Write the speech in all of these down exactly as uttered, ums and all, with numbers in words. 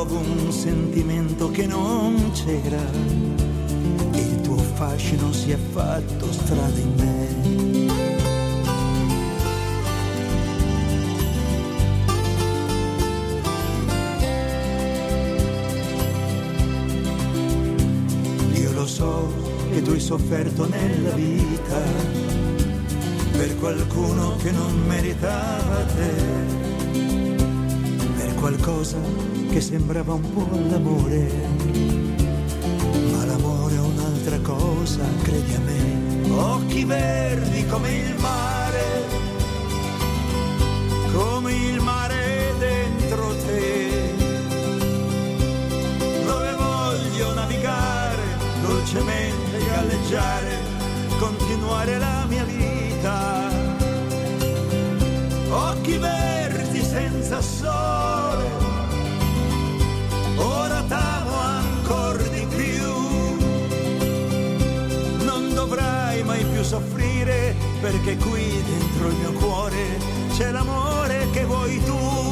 provo un sentimento che non c'era e il tuo fascino si è fatto strada in me. Io lo so che tu hai sofferto nella vita per qualcuno che non meritava te, qualcosa che sembrava un po' l'amore, ma l'amore è un'altra cosa, credi a me. Occhi verdi come il mare, come il mare dentro te, dove voglio navigare, dolcemente galleggiare, continuare la mia vita. Occhi verdi senza sole, ora t'amo ancor di più. Non dovrai mai più soffrire, perché qui dentro il mio cuore c'è l'amore che vuoi tu.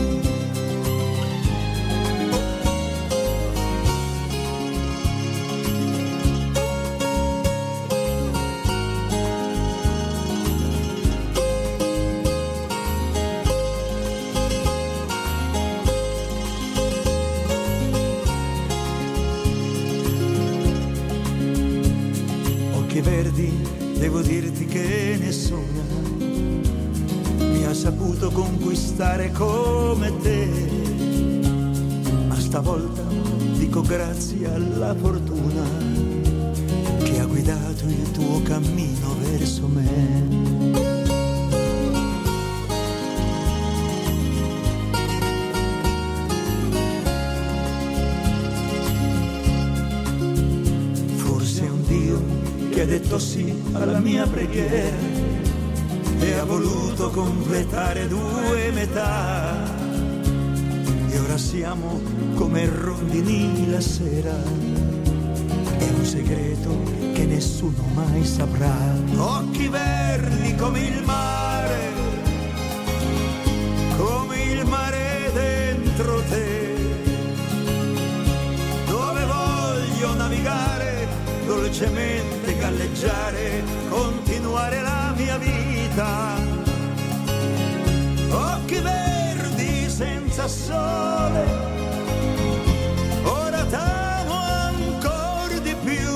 Verdi, devo dirti che nessuna mi ha saputo conquistare come te, ma stavolta dico grazie alla fortuna che ha guidato il tuo cammino verso me. Che ha detto sì alla mia preghiera e ha voluto completare due metà, e ora siamo come rondini la sera, è un segreto che nessuno mai saprà. Occhi verdi come il mare, come il mare dentro te, dove voglio navigare, dolcemente galleggiare, continuare la mia vita. Occhi verdi senza sole, ora t'amo ancor di più.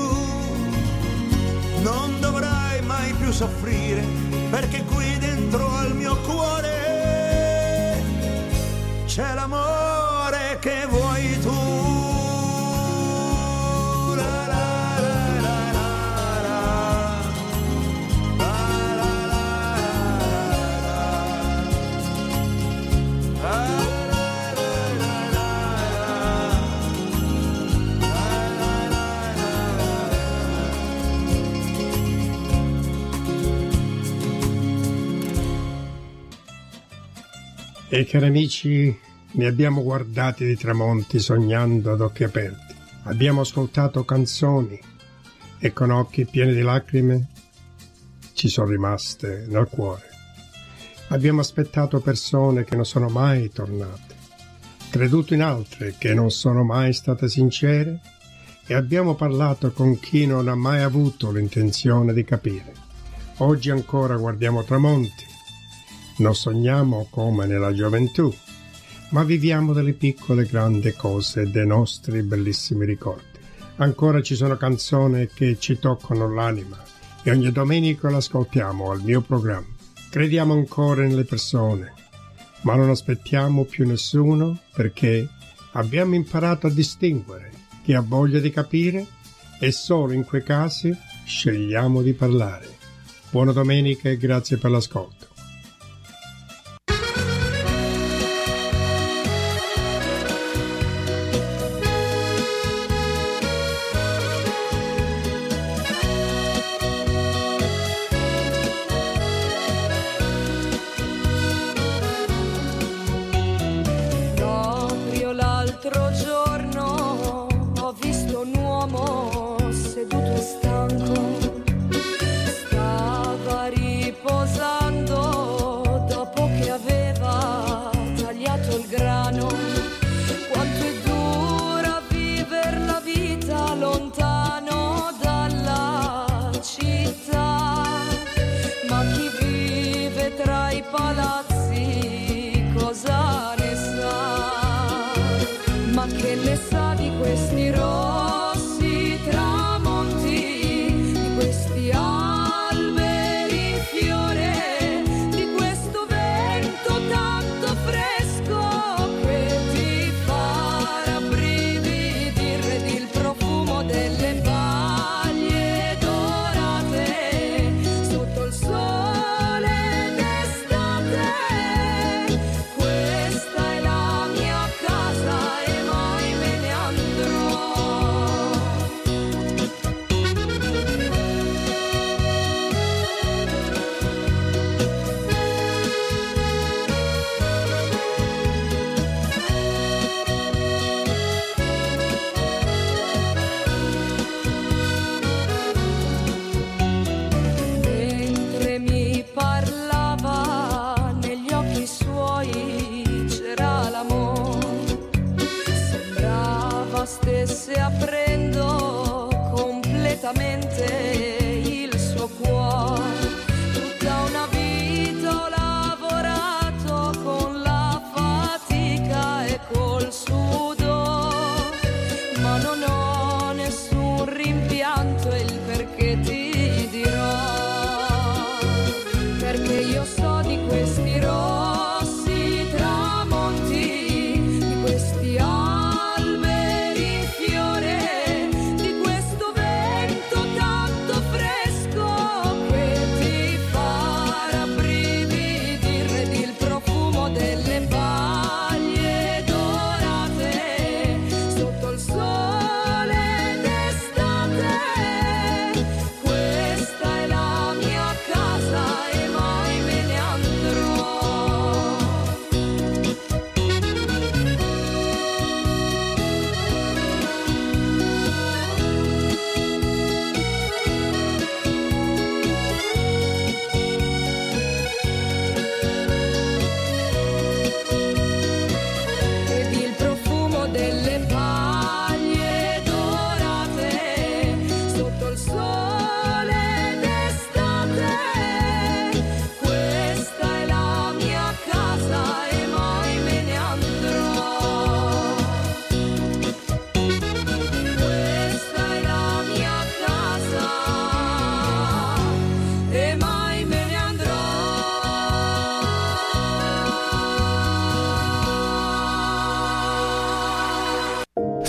Non dovrai mai più soffrire, perché qui dentro al mio cuore c'è l'amore che vuoi tu. E cari amici, ne abbiamo guardati di tramonti sognando ad occhi aperti. Abbiamo ascoltato canzoni e con occhi pieni di lacrime ci sono rimaste nel cuore. Abbiamo aspettato persone che non sono mai tornate, creduto in altre che non sono mai state sincere, e abbiamo parlato con chi non ha mai avuto l'intenzione di capire. Oggi ancora guardiamo tramonti. Non sogniamo come nella gioventù, ma viviamo delle piccole e grandi cose e dei nostri bellissimi ricordi. Ancora ci sono canzoni che ci toccano l'anima e ogni domenica le ascoltiamo al mio programma. Crediamo ancora nelle persone, ma non aspettiamo più nessuno, perché abbiamo imparato a distinguere chi ha voglia di capire e solo in quei casi scegliamo di parlare. Buona domenica e grazie per l'ascolto. Quanto è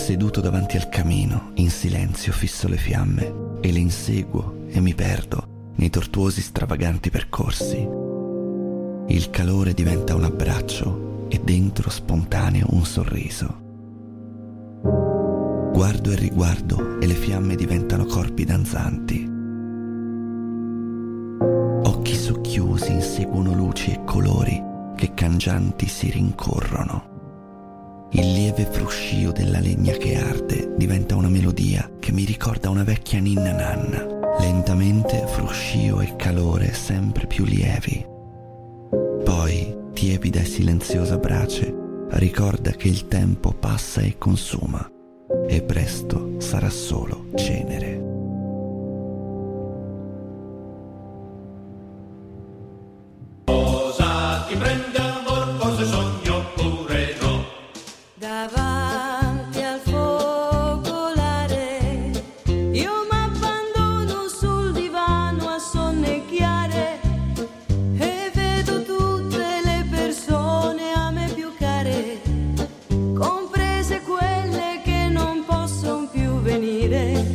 Seduto davanti al camino, in silenzio fisso le fiamme e le inseguo e mi perdo nei tortuosi stravaganti percorsi. Il calore diventa un abbraccio e dentro spontaneo un sorriso. Guardo e riguardo e le fiamme diventano corpi danzanti. Occhi socchiusi inseguono luci e colori che cangianti si rincorrono. Il lieve fruscio della legna che arde diventa una melodia che mi ricorda una vecchia ninna nanna. Lentamente fruscio e calore sempre più lievi. Poi, tiepida e silenziosa brace, ricorda che il tempo passa e consuma e presto sarà solo cenere. Cosa ti prende amor, cosa sogno oppure no? Davanti al focolare io m'abbandono sul divano a sonnecchiare e vedo tutte le persone a me più care, comprese quelle che non possono più venire.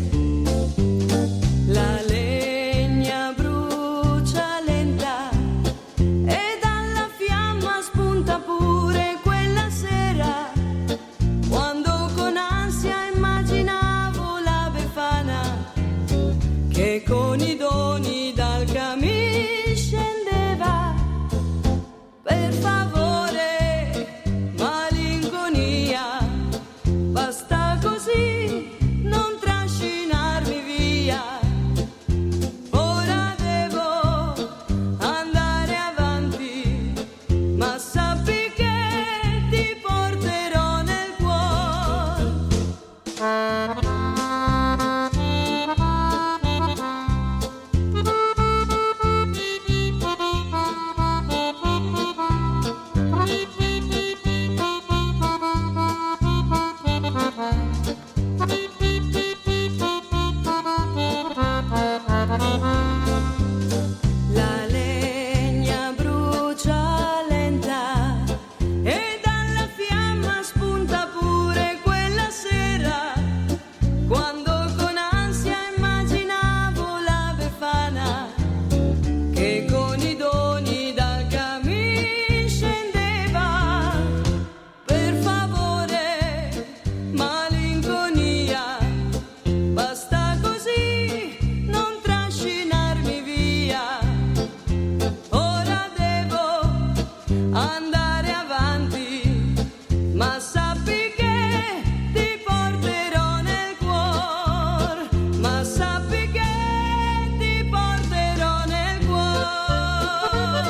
La legna brucia lenta e dalla fiamma spunta pure quella sera, quando con ansia immaginavo la Befana che con i doni dal cammin scendeva. Per favore, malinconia, basta così, non trascinarmi via. Ora devo andare avanti, ma sappi che ti porterò nel cuore. La legna brucia lenta e dalla fiamma spunta pure quella sera, quando con ansia immaginavo la Befana che con i doni dal cammin scendeva. Per favore, malinconia, basta così, non trascinarmi via. Ora devo andare avanti, ma sappi che ti porterò nel cuore, ma sappi che ti porterò nel cuore.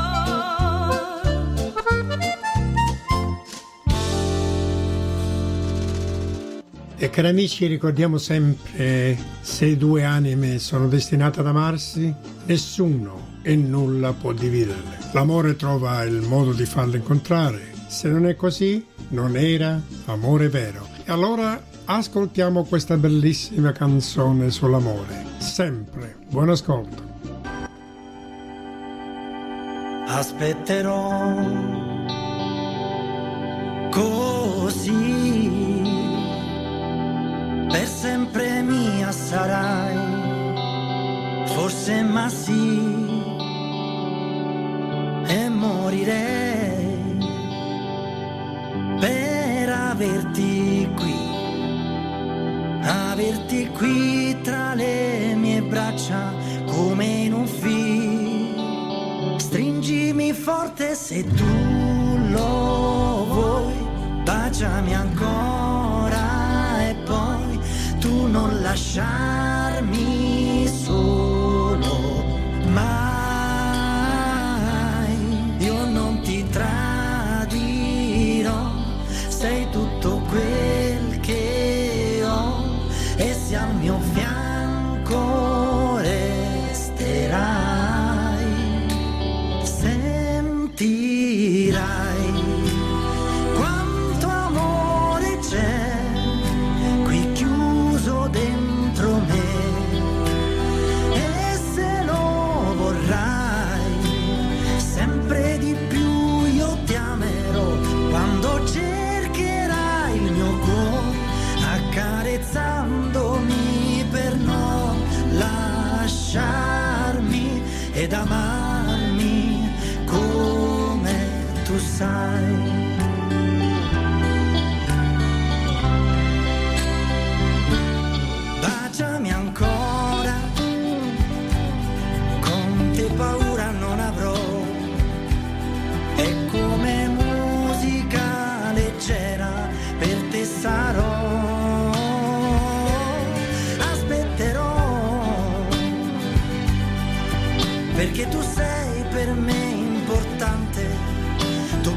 E cari amici, ricordiamo sempre, se due anime sono destinate ad amarsi, nessuno e nulla può dividerle. L'amore trova il modo di farle incontrare. Se non è così, non era amore vero. E allora ascoltiamo questa bellissima canzone sull'amore. Sempre. Buon ascolto. Aspetterò così, per sempre mia sarai, forse ma sì, e morirei per averti qui, averti qui tra le mie braccia come in un film. Stringimi forte se tu lo vuoi, baciami ancora e poi tu non lasciarmi solo mai. Io non ti tradirò, sei tutto quel che ho e se al mio fianco resterai, sentirai quanto amore c'è qui chiuso dentro me, e se lo vorrai sempre di più io ti amerò quando cercherai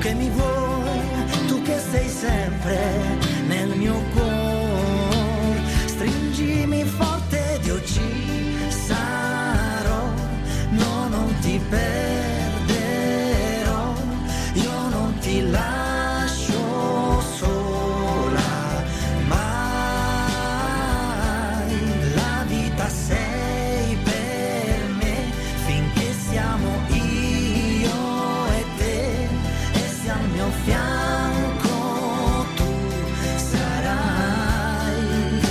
che mi vuoi, tu che sei sempre nel mio cuore. Stringimi forte, Dio ci sarò, no, non ti perderò, io non ti lascio sola mai. La vita sei per me finché siamo io e te, e se al mio fianco tu sarai,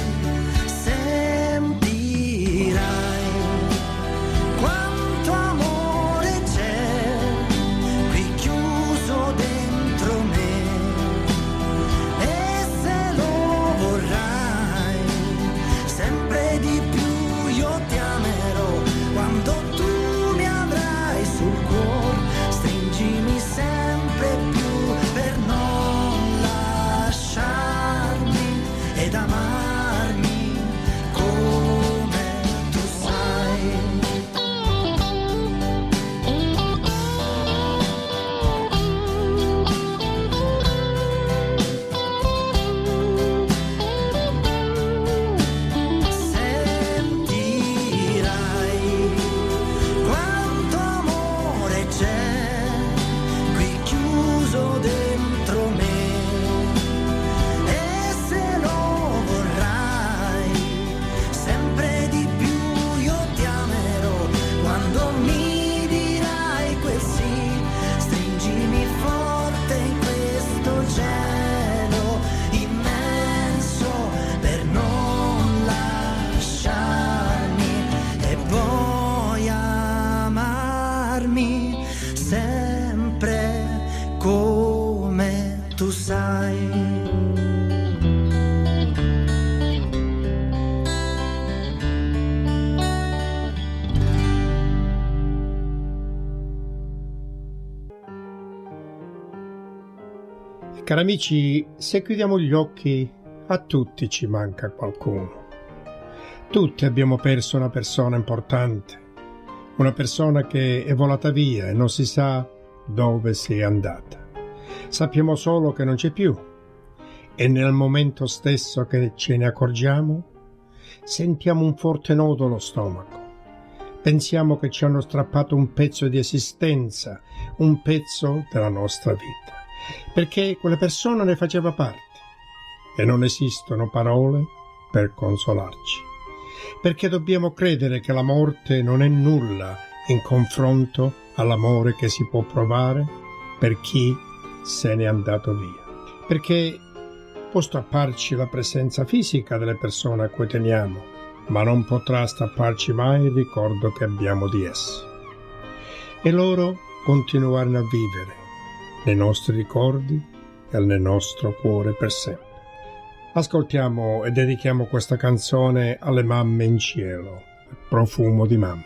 sentirai quanto amore c'è qui chiuso dentro me, e se lo vorrai sempre di più io ti amerò. Quando tu mi avrai sul cuore, stringimi sempre più per non lasciarmi ed amarmi come tu sai. Sentirai quanto amore c'è qui chiuso dentro me, e se lo vorrai sempre di più io ti amerò. Quando mi dirai quel sì, stringimi forte in questo cielo immenso per non lasciarmi, e poi amarmi sempre come tu sai. Cari amici, se chiudiamo gli occhi, a tutti ci manca qualcuno. Tutti abbiamo perso una persona importante, una persona che è volata via e non si sa dove sia andata. Sappiamo solo che non c'è più, e nel momento stesso che ce ne accorgiamo, sentiamo un forte nodo allo stomaco. Pensiamo che ci hanno strappato un pezzo di esistenza, un pezzo della nostra vita, perché quella persona ne faceva parte, e non esistono parole per consolarci, perché dobbiamo credere che la morte non è nulla in confronto all'amore che si può provare per chi se n'è andato via, perché può strapparci la presenza fisica delle persone a cui teniamo, ma non potrà strapparci mai il ricordo che abbiamo di esse, e loro continueranno a vivere nei nostri ricordi e nel nostro cuore per sempre. Ascoltiamo e dedichiamo questa canzone alle mamme in cielo, Profumo di mamma.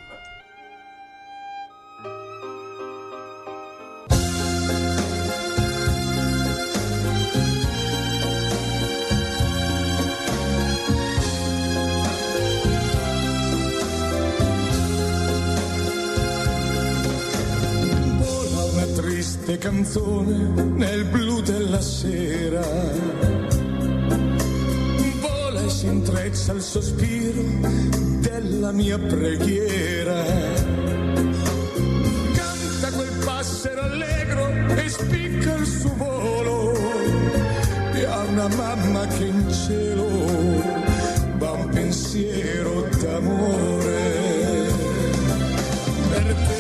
Canzone nel blu della sera, vola e si intreccia il sospiro della mia preghiera. Canta quel passero allegro e spicca il suo volo, e ha una mamma che in cielo va un pensiero d'amore per te.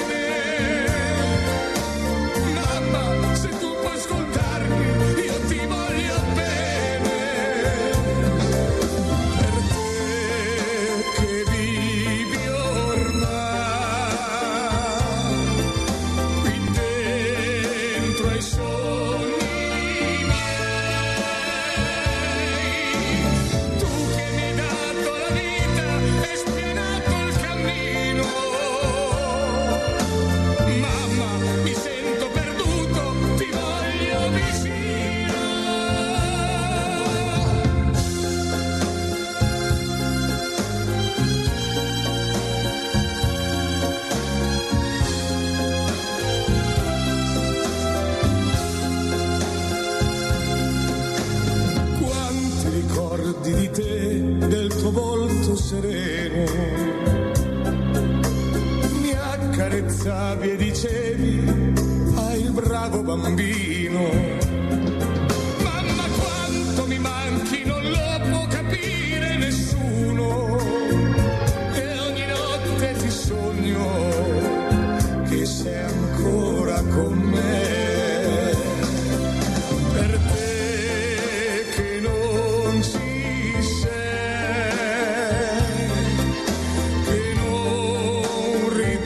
Ti quando bambino. Mamma, quanto mi manchi, non lo può capire nessuno. E ogni notte ti sogno che sei ancora con me. Per te che non ci sei, che non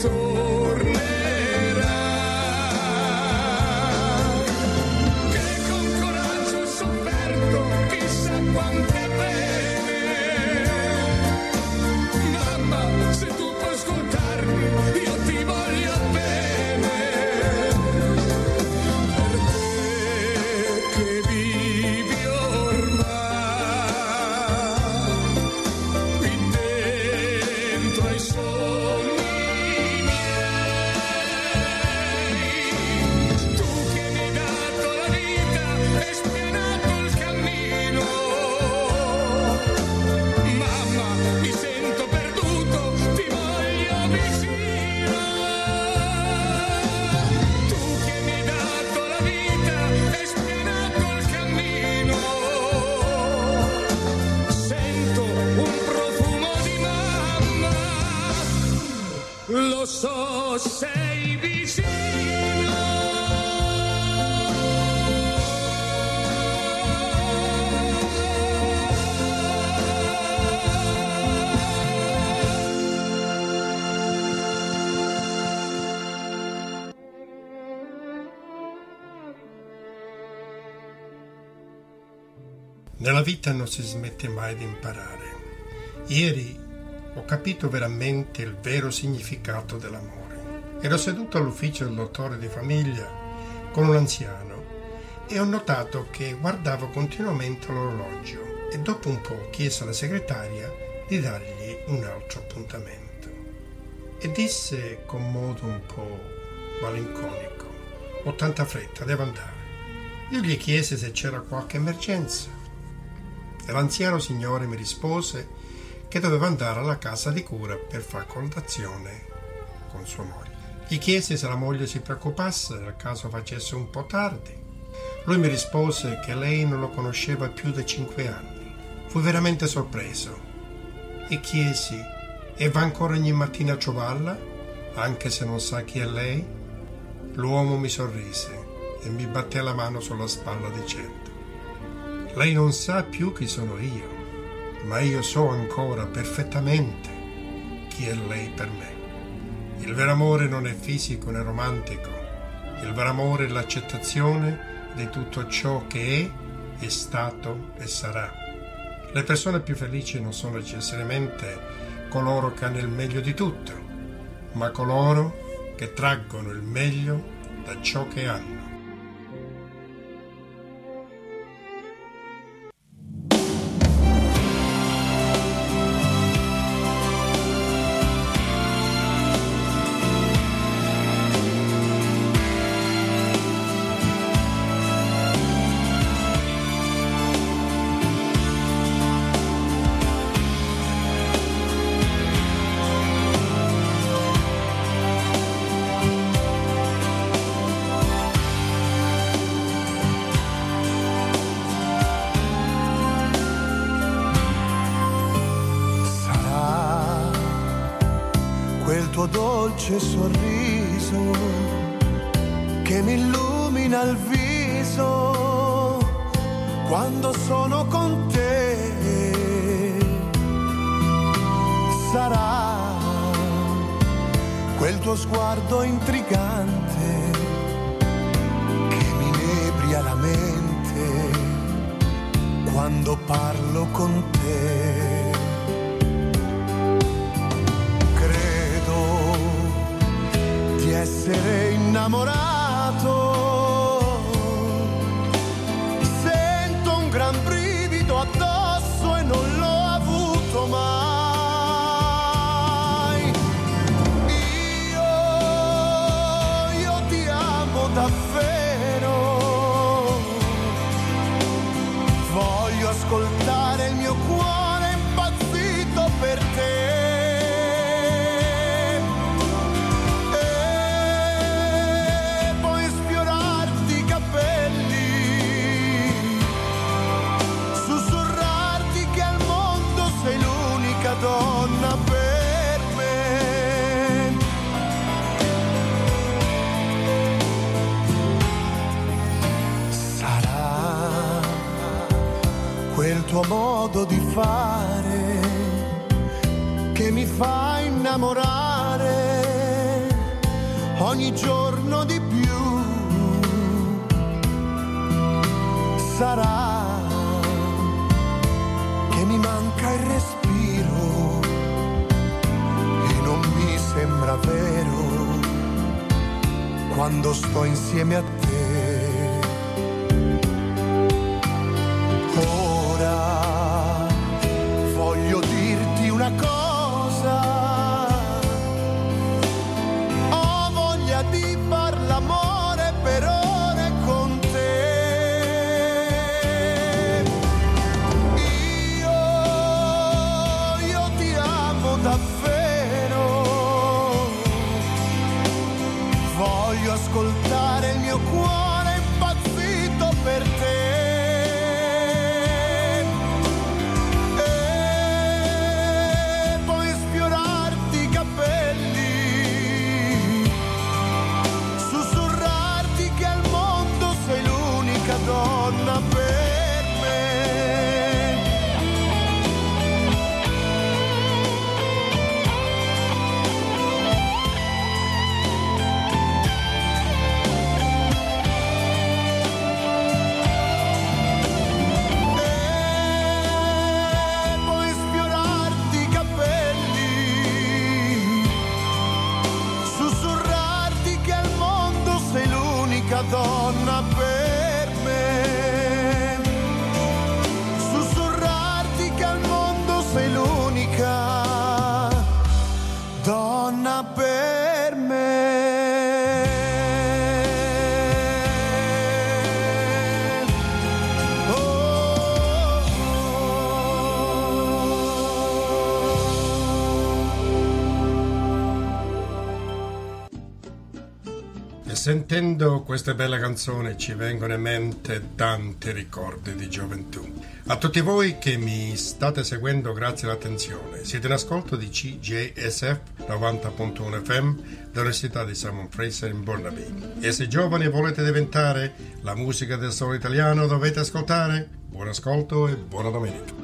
ritornerai, che con coraggio ho sofferto chissà quante pene. Mamma, se tu puoi ascoltarmi, io ti voglio bene. Per te che vivi ormai qui dentro ai sogni miei, tu che mi hai dato la vita e spianato il cammino. Mamma, mi sento perduto, ti voglio vicino. Tu che mi hai dato la vita e spianato il cammino. Sento un profumo di mamma, lo so, sei vicino. Nella vita non si smette mai di imparare. Ieri ho capito veramente il vero significato dell'amore. Ero seduto all'ufficio del dottore di famiglia con un anziano e ho notato che guardava continuamente l'orologio e dopo un po' chiese alla segretaria di dargli un altro appuntamento. E disse con modo un po' malinconico: ho tanta fretta, devo andare. Io gli chiesi se c'era qualche emergenza e l'anziano signore mi rispose che doveva andare alla casa di cura per far colazione con sua moglie. Gli chiesi se la moglie si preoccupasse nel caso facesse un po' tardi. Lui mi rispose che lei non lo conosceva più di cinque anni. Fui veramente sorpreso e chiesi: e va ancora ogni mattina a trovarla, anche se non sa chi è lei? L'uomo mi sorrise e mi batté la mano sulla spalla dicendo: lei non sa più chi sono io, ma io so ancora perfettamente chi è lei per me. Il vero amore non è fisico né romantico. Il vero amore è l'accettazione di tutto ciò che è, è stato e sarà. Le persone più felici non sono necessariamente coloro che hanno il meglio di tutto, ma coloro che traggono il meglio da ciò che hanno. Dolce sorriso che mi illumina il viso quando sono con te. Sarà quel tuo sguardo intrigante che mi inebria la mente quando parlo con te. Essere innamorato, sento un gran brivido addosso e non l'ho avuto mai. Io, io ti amo davvero, voglio ascoltare il mio cuore impazzito per te. tuo modo di fare che mi fa innamorare ogni giorno di più. Sarà che mi manca il respiro e non mi sembra vero quando sto insieme a te. Ora voglio dirti una cosa, ho voglia di far l'amore per ore con te. Io, io ti amo davvero, voglio ascoltare il mio cuore impazzito per te. Donna per me. E poi sfiorarti i capelli, sussurrarti che al mondo sei l'unica donna per me. Sussurrarti che al mondo sei l'unica donna per me. Oh, E sentendo queste belle canzoni ci vengono in mente tanti ricordi di gioventù. A tutti voi che mi state seguendo, grazie all'attenzione. Siete in ascolto di C J S F novanta punto uno F M dell'Università di Simon Fraser in Burnaby. E se giovani volete diventare la musica del solo italiano, dovete ascoltare. Buon ascolto e buona domenica.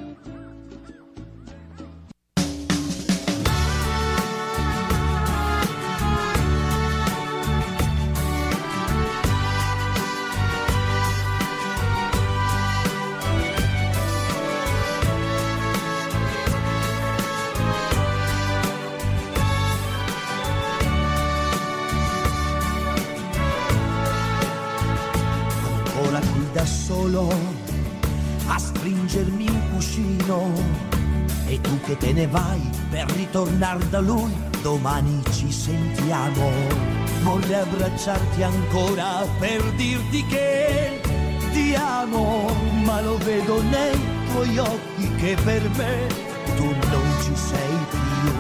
A stringermi un cuscino e tu che te ne vai per ritornare da lui, domani ci sentiamo. Vorrei abbracciarti ancora per dirti che ti amo, ma lo vedo nei tuoi occhi che per me tu non ci sei più.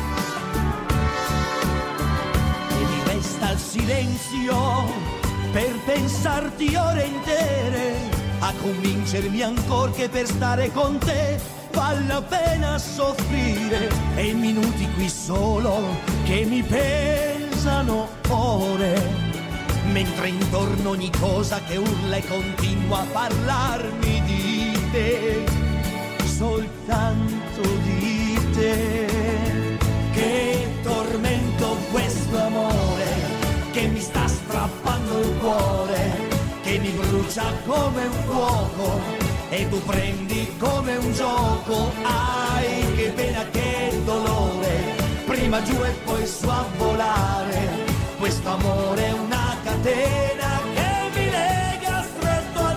E mi resta il silenzio per pensarti ore intere, a convincermi ancora che per stare con te vale la pena soffrire, e i minuti qui solo che mi pesano ore, mentre intorno ogni cosa che urla e continua a parlarmi di te, soltanto di te. Che tormento questo amore che mi sta strappando il cuore, che mi brucia come un fuoco e tu prendi come un gioco. Ai, che pena, che dolore, prima giù e poi su a volare. Questo amore è una catena che mi lega stretto a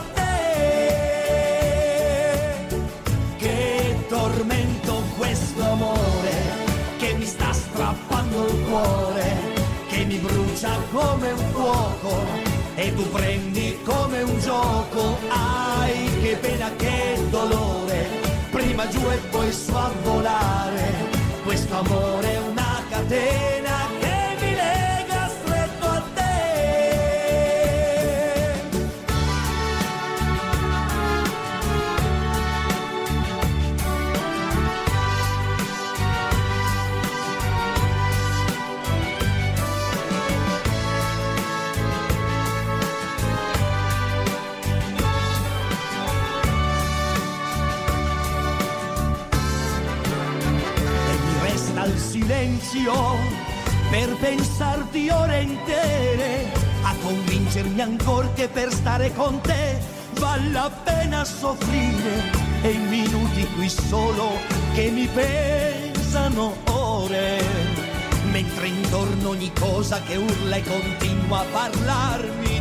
te. Che tormento questo amore che mi sta strappando il cuore, che mi brucia come un fuoco e tu prendi come un gioco. Ai, che pena, che dolore, prima giù e poi su a volare. Questo amore è una catena che mi lega stretto a te. silenzio per pensarti ore intere, a convincermi ancora che per stare con te vale la pena soffrire, e i minuti qui solo che mi pesano ore, mentre intorno ogni cosa che urla e continua a parlarmi